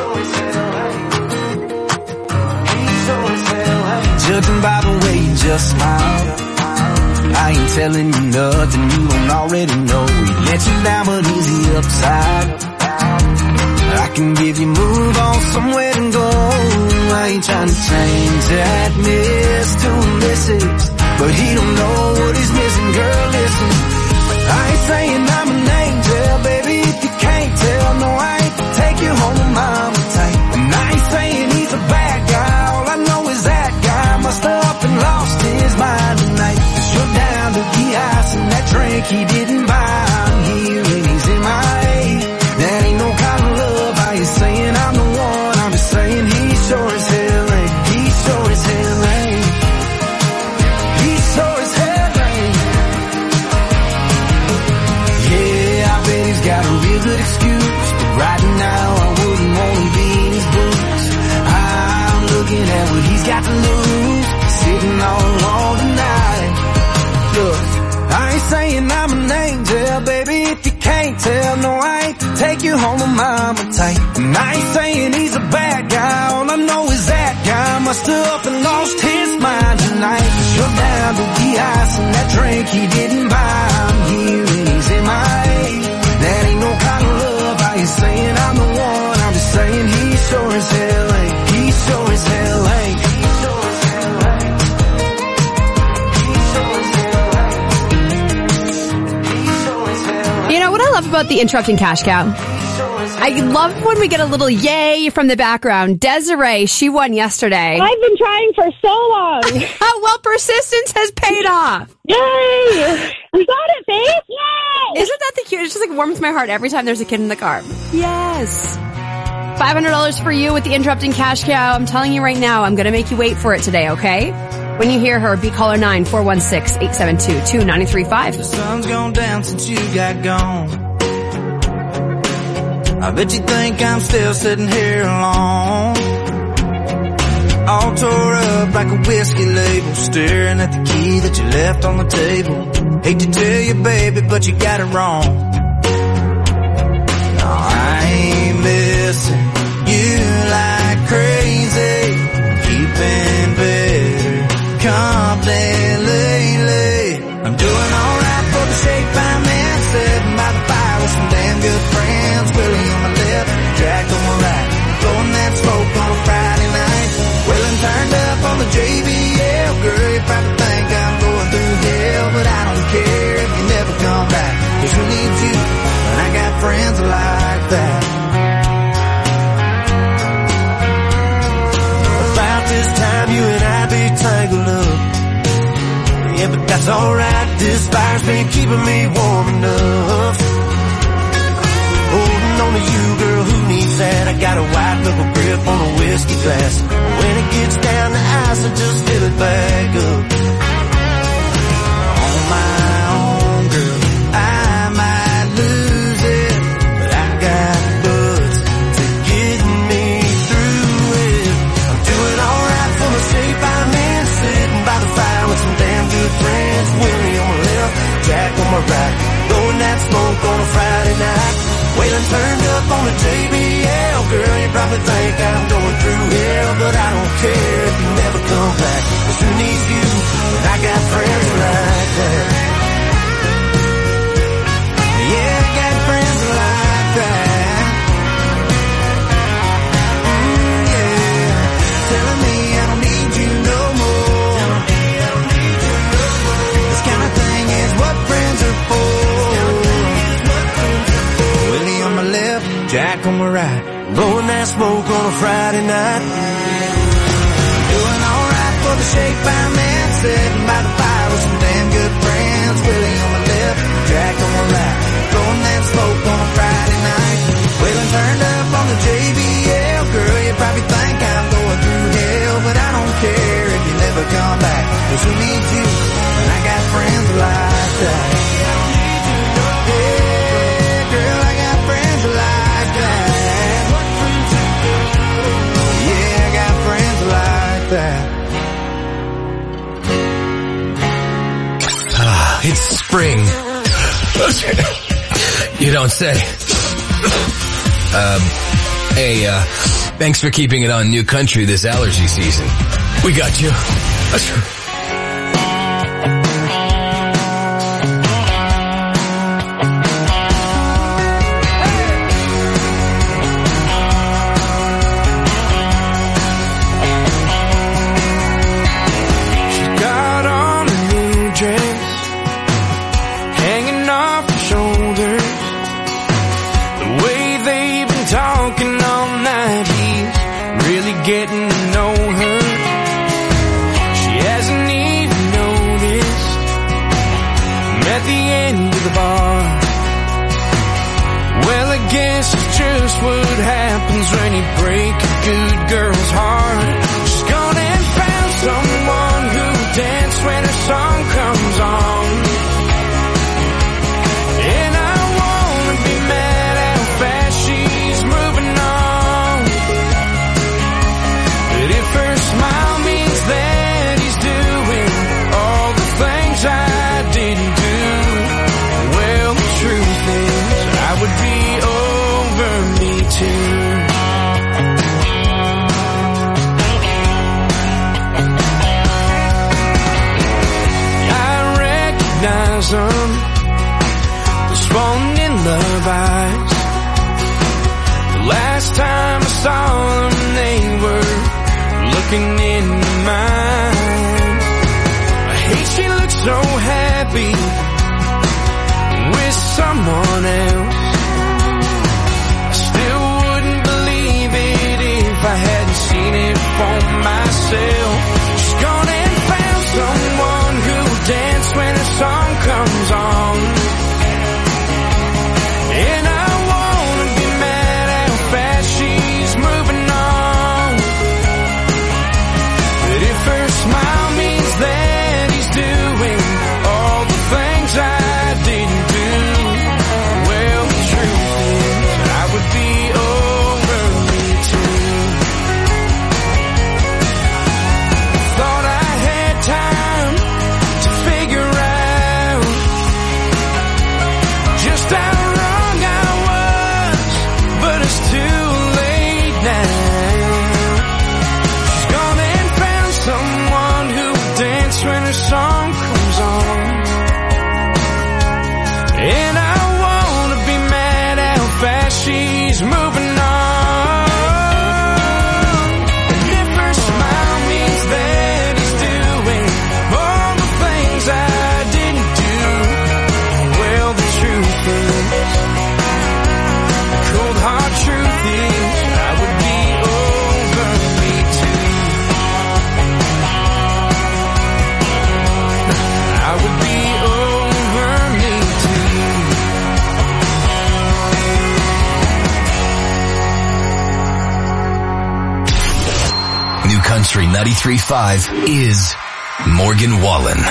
Judging by the way you just smile, I ain't telling you nothing you don't already know. He let you down, but is he upside? I can give you move on somewhere to go. I ain't trying to change that miss to a missus, but he don't know what he's missing. Girl, listen, I ain't saying I'm an angel, baby, if you can't tell. No, I ain't to take you home to mama tight. And I ain't saying he's a bad guy, all I know is that guy must have up and lost his mind tonight. 'Cause you're down to the ice and that drink he didn't buy. I'm here and he's in my A. That ain't no kind of love. I ain't saying I'm the one, I'm just saying he sure as hell ain't. He sure as hell ain't. He sure as hell ain't. Yeah, I bet he's got a real good excuse, but right now I wouldn't want to be in his boots. I'm looking at what he's got to lose, sitting all alone tonight. Look, I ain't saying I'm an angel, baby, if you can't tell. No, I ain't to take you home to mama tight. And I ain't saying he's a bad guy, all I know is that guy must have up and lost his mind tonight. 'Cause you're down to the ice and that drink he didn't buy. I'm here and he's in my A. That ain't no kind of love. I ain't saying I'm the one, I'm just saying he sure as hell ain't. He sure as hell ain't. He sure as hell ain't. He sure as hell ain't. You know what I love about the Interrupting Cash Cow? I love when we get a little yay from the background. Desiree, she won yesterday. I've been trying for so long. Well, persistence has paid off. Yay! We got it, Faith! Yay! Isn't that the cute? It just like warms my heart every time there's a kid in the car. Yes. $500 for you with the Interrupting Cash Cow. I'm telling you right now, I'm going to make you wait for it today, okay? When you hear her, be caller 9 416-872-2935. The sun's gone down since you got gone. I bet you think I'm still sitting here alone, all tore up like a whiskey label, staring at the key that you left on the table. Hate to tell you, baby, but you got it wrong. No, I ain't missing you like crazy, keeping better company lately. I'm doing alright for the shape I'm in, sitting by the fire with some damn good friends. Willie on my left, Jack on my right, blowing that smoke on a Friday night. Well, I'm turned up on the JBL, girl, you probably think I'm going through hell, but I don't care if you never come back, 'cause who needs you when I got friends like that? About this time you and I be tangled up, yeah, but that's alright, this fire's been keeping me warm enough. Holding on to you, girl, who needs that? I got a white knuckle grip on a whiskey glass. When it gets down to ice, I just fill it back up. On my own, girl, I might lose it, but I got buds to get me through it. I'm doing alright for the shape I'm in, sitting by the fire with some damn good friends. Willie on my left, Jack on my right, blowing that smoke on a Friday night. Waylon turned up on the JBL, girl, you probably think I'm going through hell, but I don't care if you never come back, 'cause who needs you when I got friends like that? Yeah, I got friends like that. Yeah, telling me I don't need you no more. This kind of thing is what friends are for. Willie on my left, Jack on my right, blowing that smoke on a Friday night. Doing alright for the shape I'm in, sitting by the fire with some damn good friends. don't say. Hey, thanks for keeping it on New Country this allergy season. We got you. Getting to know her. She hasn't even noticed. I'm at the end of the bar. Well, I guess it's just what happens when you break a good girl's heart. She's gone and found someone who'll dance when her song comes on. And I wanna be mad how fast she's moving on. If her smile means that he's doing all the things I didn't do, well, the truth is I would be over me too. I recognize them, those falling in love eyes. The last time I saw them, they were looking into mine. I hate she looks so happy with someone else. I still wouldn't believe it if I hadn't seen it for myself. She's gone and found someone who'll dance when her song comes on. And I wanna be mad how fast she's moving on. If her smile means that he's doing all the things I didn't do, well, the truth is I would be over me too. Thought I had time to figure out just how wrong I was, but it's too late now. Someone who'll dance when her song comes on. And I wanna be mad how fast she's moving on. And if her smile means that he's doing all the things I didn't do, well, the truth is, the cold hard truth is, I would be over me too. I would be over me too. New Country 93.5 is Morgan Wallen.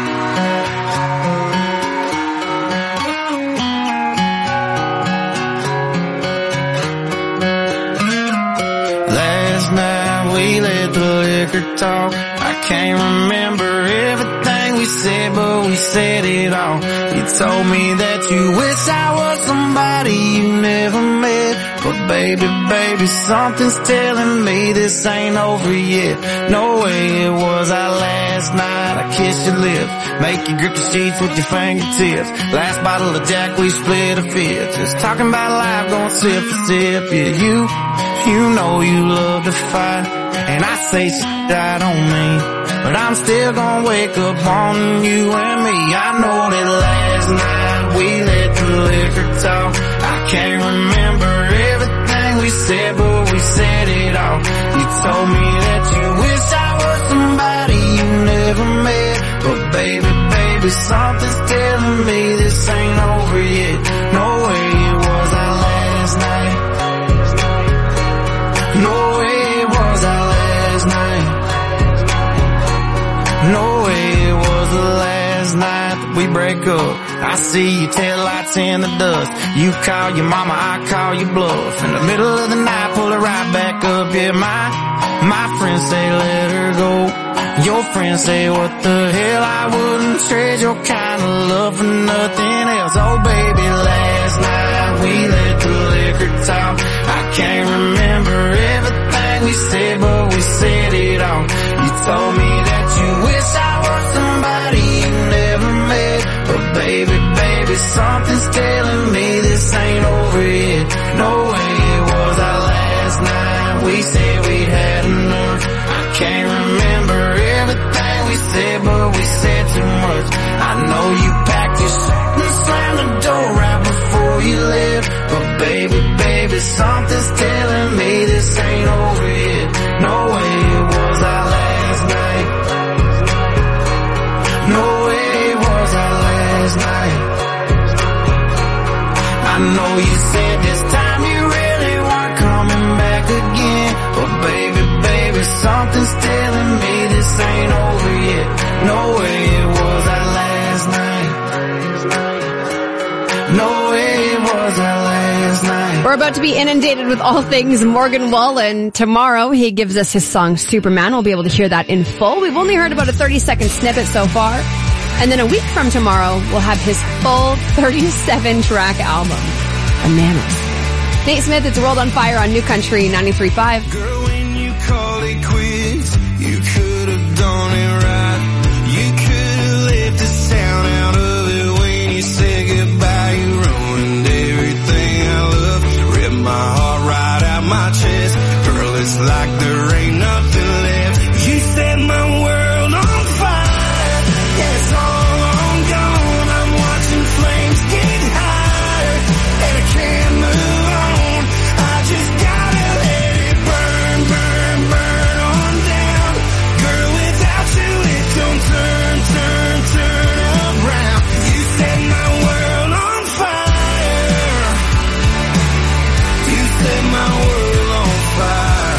Last night we let the liquor talk. I can't remember everything we said, but we said it all. You told me that you wish I was somebody you never met. But baby, something's telling me this ain't over yet. No way it was our last night. I kissed your lips, make you grip the sheets with your fingertips. Last bottle of Jack, we split a fifth. Just talking about life, going sip for sip. Yeah, you know you love to fight, and I say shit I don't mean, but I'm still gonna wake up wanting you and me. I know that last night we let the liquor talk. I can't remember everything we said, but we said it all. You told me that you wish I was somebody you never met. But baby, something's telling me this ain't over yet. No way it was our last night. No way it was our last night. No way it was the last night that we break up. I see your taillights in the dust. You call your mama, I call your bluff. In the middle of the night, pull her right back up. Yeah, my friends say let her go. Your friends say what the hell, I wouldn't trade your kind of love for nothing else. Oh baby, last night we let the liquor talk. I can't remember everything we said, but we said it all. You told me that you wish I were somebody you never met, but baby, something's telling me this ain't over yet. No way it was our last night. We said we'd had enough. I can't remember everything we said, but we said too much. I know you packed your shit and slammed the door right before you left, but baby, something's telling me this ain't over yet. No way it was our last night. No way it was our last night. I know you said this time you really weren't coming back again, but baby, something's telling me this ain't over yet. No way it was our last night. No way it was our last night. We're about to be inundated with all things Morgan Wallen. Tomorrow, he gives us his song Superman. We'll be able to hear that in full. We've only heard about a 30-second snippet so far. And then a week from tomorrow, we'll have his full 37-track album. Bananas. Nate Smith, it's World on Fire on New Country 93.5. Girl, when you called it quits, you could have done it right. You could have left the sound out of it when you said goodbye. You ruined everything I love. Ripped my heart right out my chest. Girl, it's like there ain't nothing left. You set my world on fire. Yeah, it's all on gone. I'm watching flames get higher, and I can't move on. I just gotta let it burn, burn, burn on down. Girl, without you it don't turn, turn, turn around. You set my world on fire. You set my world on fire.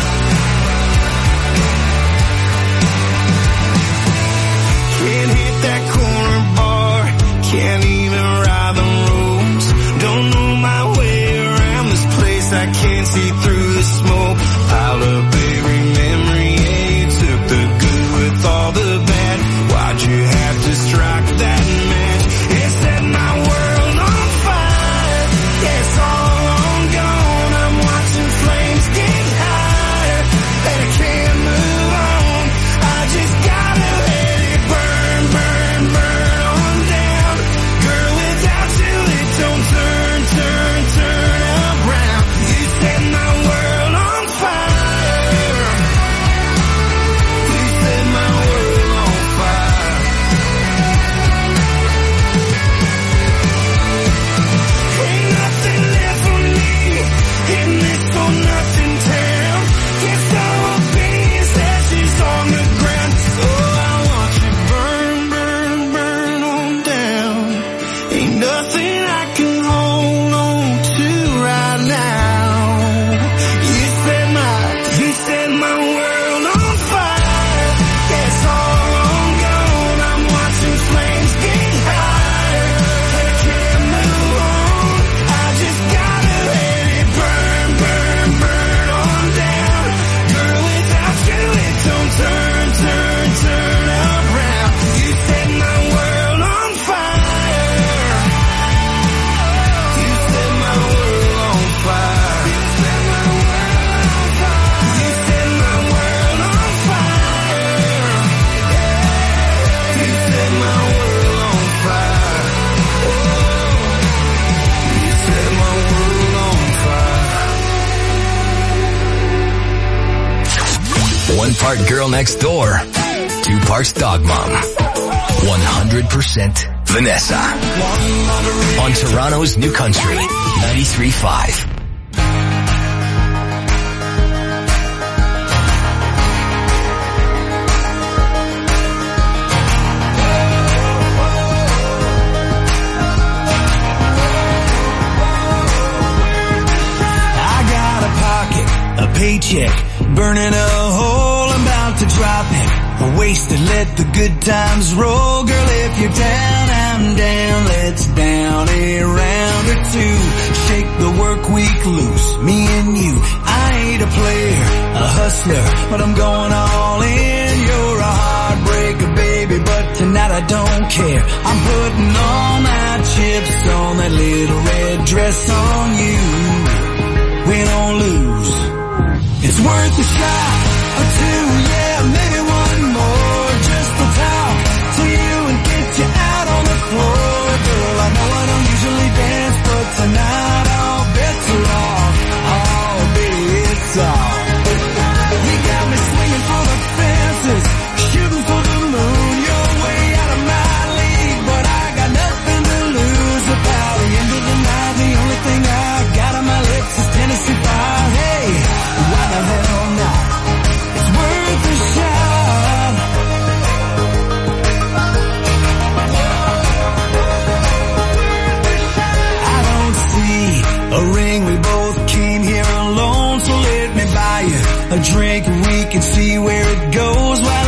Can't hit that corner bar, can't even ride the roads. Don't know my way around this place, I can't see through the smoke. Piled up every memory, yeah, you took the good with all the bad. Why'd you have to strike that match? It set my world on fire. Yeah, it's all on gone. I'm watching flames get higher, and I can't move on. I just gotta let it burn, burn, burn on down. Girl, without you it don't turn, turn, turn around. You set my world on fire. You set my world on fire. Ain't nothing left for me in this for nothing town. Guess I'll be his ashes on the ground. Oh, I want you burn, burn, burn on down. Ain't nothing I can hold on to right now. You set my world on fire. Yeah, it's all on gone. I'm watching flames get higher, and I can't move on. I just gotta let it burn, burn, burn on down. Girl, without you it don't turn, turn, turn around. You set my world on fire. You set my world on fire. You set my world on fire. You set my world on fire. You set my world on fire. You set my world on fire. 1 part girl next door, 2 parts dog mom. 100% Vanessa. On Toronto's New Country 93.5. I got a pocket, a paycheck, burning a hole, I'm about to drop it. Wasted, let the good times roll. Girl, if you're down, I'm down. Let's down a round or two. Shake the work week loose, me and you. I ain't a player, a hustler, but I'm going all in. You're a heartbreaker, baby, but tonight I don't care. I'm putting all my chips on that little red dress on you. Win or lose, it's worth a shot or two, yeah, maybe one more, just to talk to you and get you out on the floor. Girl, I know I don't usually dance, but tonight all bets are off. Oh, baby, it's off. You got me swinging for the fences, shooting for the moon. You're way out of my league, but I got nothing to lose. By the end of the night, the only thing I got on my lips is Tennessee Fire. Hey, why the hell not? It's worth a shot. I don't see a ring, we both came here alone, so let me buy you a drink and we can see where it goes. Why